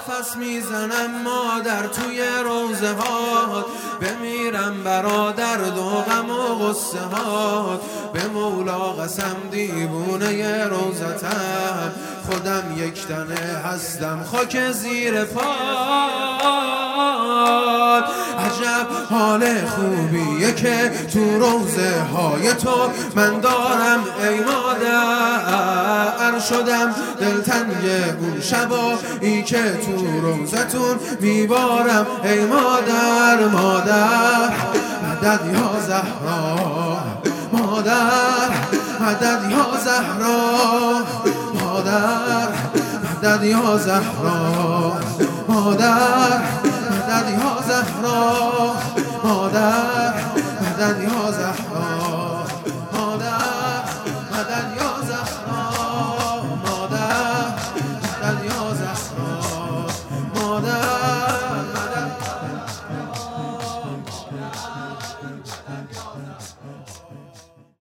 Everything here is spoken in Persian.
نفس میزنم مادر توی روزه هات، بمیرم برادر و غم و غصه هات. به مولا قسم دیوونه روزتم، خودم یک تنه هستم خاک زیر پات. عجب حال خوبیه که تو روزه های تو من دارم ای مادر. شدم دلتنگ اون شبایی که تو روزتون میبارم ای مادر. مادر مدد یا زهرا، مادر مدد یا زهرا، مادر مدد یا زهرا، مادر مدد یا زهرا، مادر مدد یا زهرا.